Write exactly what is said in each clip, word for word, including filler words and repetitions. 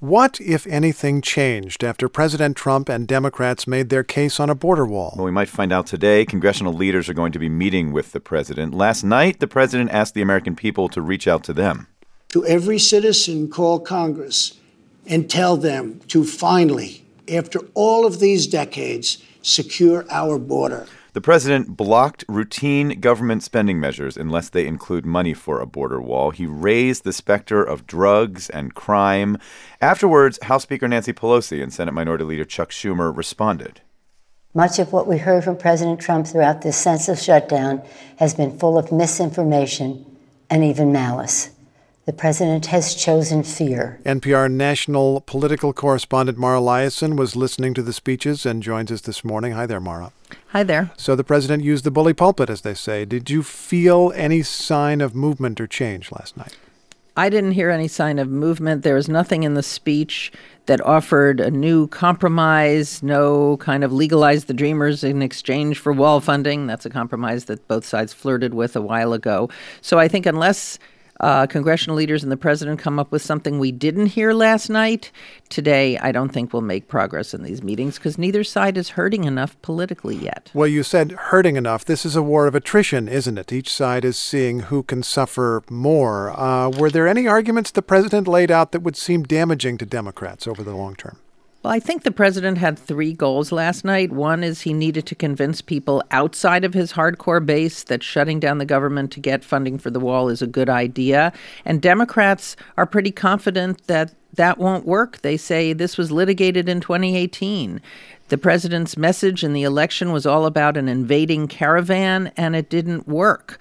What, if anything, changed after President Trump and Democrats made their case on a border wall? Well, we might find out today. Congressional leaders are going to be meeting with the president. Last night, the president asked the American people to reach out to them. To every citizen, call Congress and tell them to finally, after all of these decades, secure our border. The president blocked routine government spending measures unless they include money for a border wall. He raised the specter of drugs and crime. Afterwards, House Speaker Nancy Pelosi and Senate Minority Leader Chuck Schumer responded. Much of what we heard from President Trump throughout this senseless shutdown has been full of misinformation and even malice. The president has chosen fear. N P R national political correspondent Mara Liasson was listening to the speeches and joins us this morning. Hi there, Mara. Hi there. So the president used the bully pulpit, as they say. Did you feel any sign of movement or change last night? I didn't hear any sign of movement. There was nothing in the speech that offered a new compromise, no kind of legalize the dreamers in exchange for wall funding. That's a compromise that both sides flirted with a while ago. So I think unless Uh, congressional leaders and the president come up with something we didn't hear last night, today I don't think we'll make progress in these meetings because neither side is hurting enough politically yet. Well, you said hurting enough. This is a war of attrition, isn't it? Each side is seeing who can suffer more. Uh, were there any arguments the president laid out that would seem damaging to Democrats over the long term? Well, I think the president had three goals last night. One is he needed to convince people outside of his hardcore base that shutting down the government to get funding for the wall is a good idea. And Democrats are pretty confident that that won't work. They say this was litigated in twenty eighteen. The president's message in the election was all about an invading caravan, and it didn't work.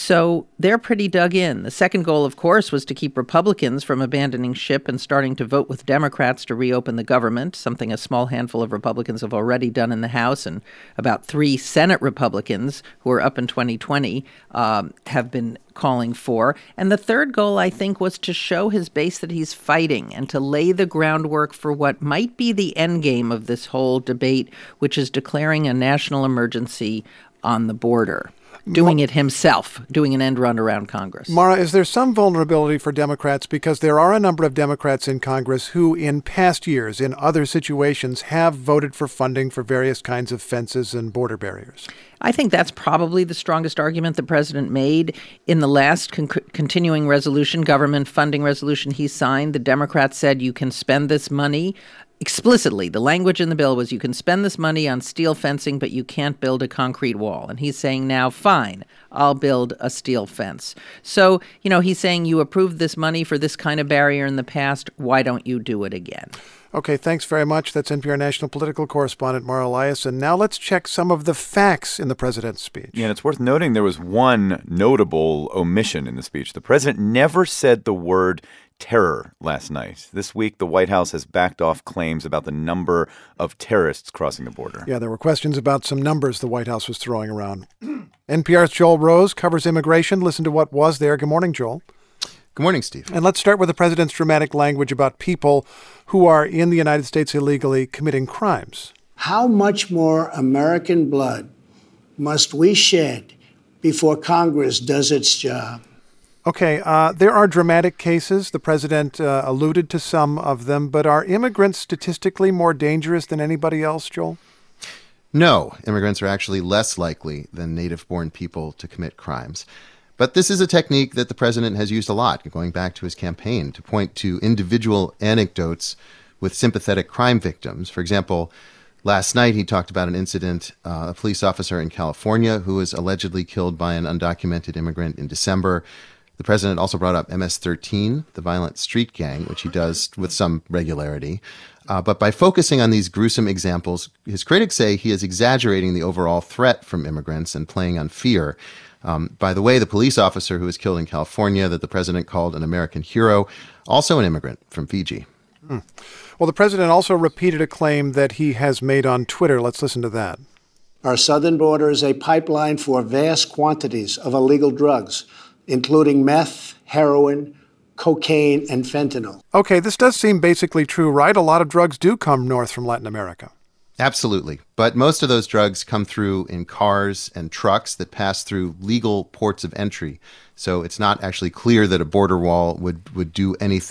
So they're pretty dug in. The second goal, of course, was to keep Republicans from abandoning ship and starting to vote with Democrats to reopen the government, something a small handful of Republicans have already done in the House, and about three Senate Republicans who are up in twenty twenty um, have been calling for. And the third goal, I think, was to show his base that he's fighting and to lay the groundwork for what might be the end game of this whole debate, which is declaring a national emergency on the border. Doing it himself, doing an end run around Congress. Mara, is there some vulnerability for Democrats? Because there are a number of Democrats in Congress who, in past years, in other situations, have voted for funding for various kinds of fences and border barriers. I think that's probably the strongest argument the president made. In the last con- continuing resolution, government funding resolution he signed, the Democrats said you can spend this money explicitly. The language in the bill was you can spend this money on steel fencing, but you can't build a concrete wall. And he's saying now, fine, I'll build a steel fence. So, you know, he's saying you approved this money for this kind of barrier in the past. Why don't you do it again? Okay, thanks very much. That's N P R national political correspondent Mara Liasson. Now let's check some of the facts in the president's speech. Yeah, and it's worth noting there was one notable omission in the speech. The president never said the word terror last night. This week, the White House has backed off claims about the number of terrorists crossing the border. Yeah, there were questions about some numbers the White House was throwing around. N P R's Joel Rose covers immigration. Listen to what was there. Good morning, Joel. Good morning, Steve. And let's start with the president's dramatic language about people who are in the United States illegally committing crimes. How much more American blood must we shed before Congress does its job? Okay, uh, there are dramatic cases. The president uh, alluded to some of them, but are immigrants statistically more dangerous than anybody else, Joel? No, immigrants are actually less likely than native-born people to commit crimes. But this is a technique that the president has used a lot, going back to his campaign, to point to individual anecdotes with sympathetic crime victims. For example, last night he talked about an incident, uh, a police officer in California who was allegedly killed by an undocumented immigrant in December. The president also brought up M S thirteen, the violent street gang, which he does with some regularity. Uh, but by focusing on these gruesome examples, his critics say he is exaggerating the overall threat from immigrants and playing on fear. Um, by the way, the police officer who was killed in California that the president called an American hero, also an immigrant from Fiji. Hmm. Well, the president also repeated a claim that he has made on Twitter. Let's listen to that. Our southern border is a pipeline for vast quantities of illegal drugs, including meth, heroin, cocaine, and fentanyl. Okay, this does seem basically true, right? A lot of drugs do come north from Latin America. Absolutely. But most of those drugs come through in cars and trucks that pass through legal ports of entry. So it's not actually clear that a border wall would, would do anything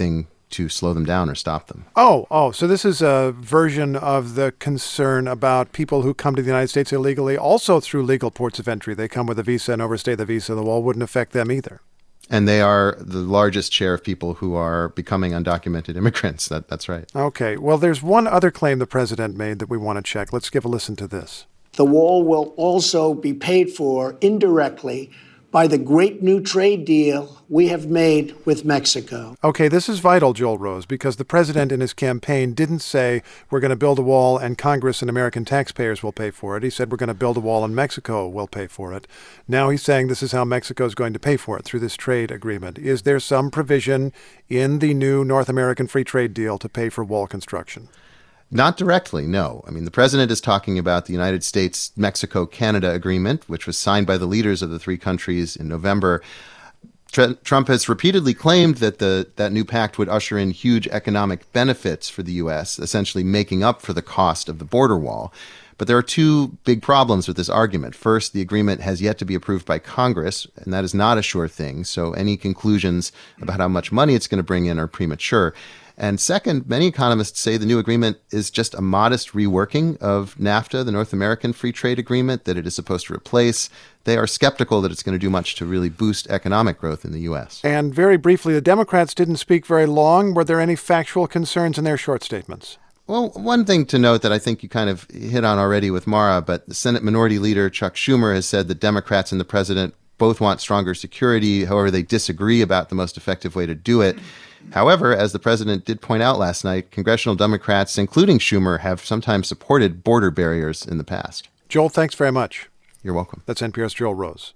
to slow them down or stop them. Oh, oh, so this is a version of the concern about people who come to the United States illegally, also through legal ports of entry. They come with a visa and overstay the visa. The wall wouldn't affect them either. And they are the largest share of people who are becoming undocumented immigrants. That, that's right. Okay. Well, there's one other claim the president made that we want to check. Let's give a listen to this. The wall will also be paid for indirectly by the great new trade deal we have made with Mexico. Okay, this is vital, Joel Rose, because the president in his campaign didn't say we're going to build a wall and Congress and American taxpayers will pay for it. He said we're going to build a wall and Mexico will pay for it. Now he's saying this is how Mexico is going to pay for it, through this trade agreement. Is there some provision in the new North American free trade deal to pay for wall construction? Not directly, no. I mean, the president is talking about the United States-Mexico-Canada agreement, which was signed by the leaders of the three countries in November. Tr- Trump has repeatedly claimed that the that new pact would usher in huge economic benefits for the U S, essentially making up for the cost of the border wall. But there are two big problems with this argument. First, the agreement has yet to be approved by Congress, and that is not a sure thing. So any conclusions about how much money it's going to bring in are premature. And second, many economists say the new agreement is just a modest reworking of NAFTA, the North American Free Trade Agreement, that it is supposed to replace. They are skeptical that it's going to do much to really boost economic growth in the U S. And very briefly, the Democrats didn't speak very long. Were there any factual concerns in their short statements? Well, one thing to note that I think you kind of hit on already with Mara, but the Senate Minority Leader Chuck Schumer has said that Democrats and the president both want stronger security. However, they disagree about the most effective way to do it. However, as the president did point out last night, congressional Democrats, including Schumer, have sometimes supported border barriers in the past. Joel, thanks very much. You're welcome. That's N P R's Joel Rose.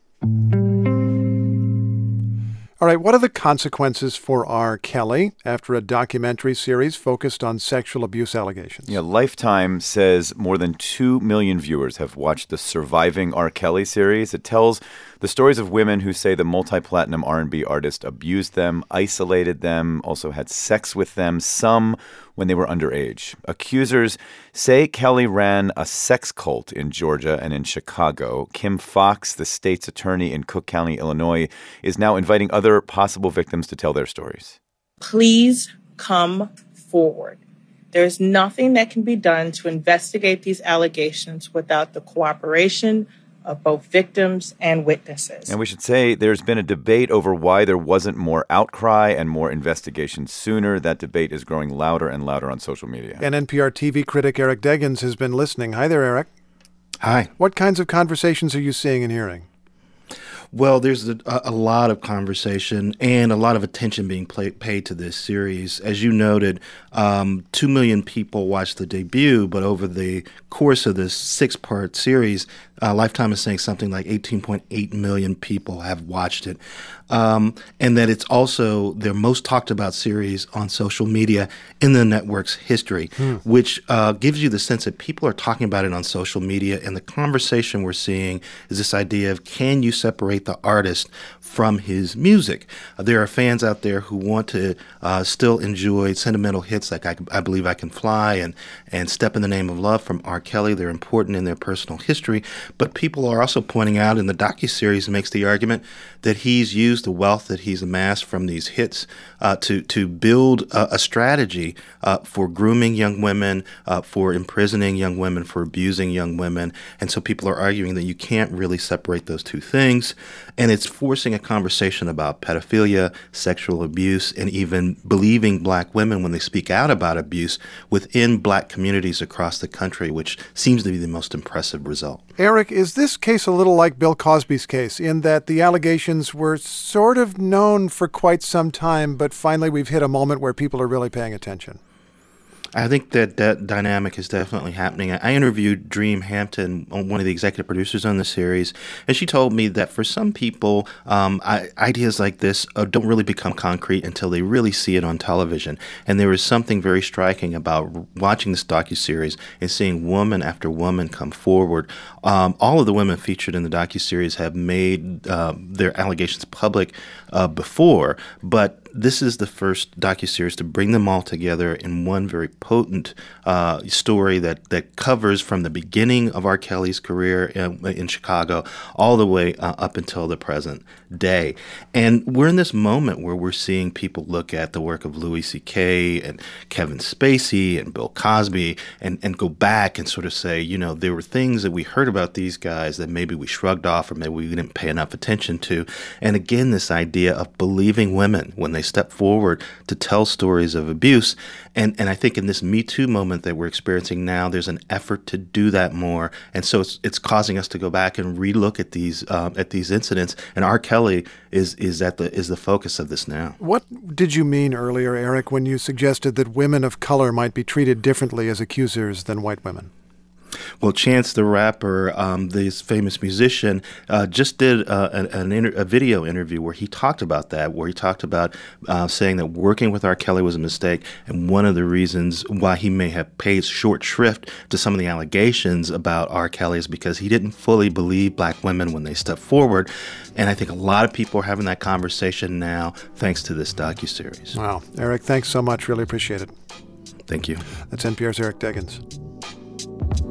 All right, what are the consequences for R. Kelly after a documentary series focused on sexual abuse allegations? Yeah, Lifetime says more than two million viewers have watched the Surviving R. Kelly series. It tells the stories of women who say the multi-platinum R and B artist abused them, isolated them, also had sex with them, some when they were underage. Accusers say Kelly ran a sex cult in Georgia and in Chicago. Kim Fox, the state's attorney in Cook County, Illinois, is now inviting other possible victims to tell their stories. Please come forward. There's nothing that can be done to investigate these allegations without the cooperation of both victims and witnesses. And we should say there's been a debate over why there wasn't more outcry and more investigation sooner. That debate is growing louder and louder on social media. And N P R T V critic Eric Deggans has been listening. Hi there, Eric. Hi. What kinds of conversations are you seeing and hearing? Well, there's a, a lot of conversation and a lot of attention being play, paid to this series. As you noted, um, two million people watched the debut, but over the course of this six-part series, uh, Lifetime is saying something like eighteen point eight million people have watched it. Um, and that it's also their most talked about series on social media in the network's history, hmm. which uh, gives you the sense that people are talking about it on social media. And the conversation we're seeing is this idea of, can you separate the artist from his music? Uh, there are fans out there who want to uh, still enjoy sentimental hits like I, I Believe I Can Fly and, and Step in the Name of Love from R. Kelly. They're important in their personal history. But people are also pointing out, in the docuseries makes the argument that he's used the wealth that he's amassed from these hits uh, to to build a, a strategy uh, for grooming young women, uh, for imprisoning young women, for abusing young women. And so people are arguing that you can't really separate those two things. And it's forcing a conversation about pedophilia, sexual abuse, and even believing black women when they speak out about abuse within black communities across the country, which seems to be the most impressive result. Eric, is this case a little like Bill Cosby's case in that the allegations were sort of known for quite some time, but finally we've hit a moment where people are really paying attention? I think that that dynamic is definitely happening. I interviewed Dream Hampton, one of the executive producers on the series, and she told me that for some people, um, I, ideas like this uh, don't really become concrete until they really see it on television. And there is something very striking about watching this docuseries and seeing woman after woman come forward. Um, all of the women featured in the docuseries have made uh, their allegations public uh, before, but this is the first docuseries to bring them all together in one very potent uh, story that, that covers from the beginning of R. Kelly's career in, in Chicago all the way uh, up until the present day. And we're in this moment where we're seeing people look at the work of Louis C K and Kevin Spacey and Bill Cosby and, and go back and sort of say, you know, there were things that we heard about these guys that maybe we shrugged off or maybe we didn't pay enough attention to. And again, this idea of believing women when they step forward to tell stories of abuse. And and I think in this Me Too moment that we're experiencing now, there's an effort to do that more. And so it's it's causing us to go back and relook at these um, at these incidents. And R. Kelly is is at the is the focus of this now. What did you mean earlier, Eric, when you suggested that women of color might be treated differently as accusers than white women? Well, Chance the Rapper, um, this famous musician, uh, just did uh, an, an inter- a video interview where he talked about that, where he talked about uh, saying that working with R. Kelly was a mistake, and one of the reasons why he may have paid short shrift to some of the allegations about R. Kelly is because he didn't fully believe black women when they stepped forward. And I think a lot of people are having that conversation now thanks to this docuseries. Wow. Eric, thanks so much. Really appreciate it. Thank you. That's N P R's Eric Deggans.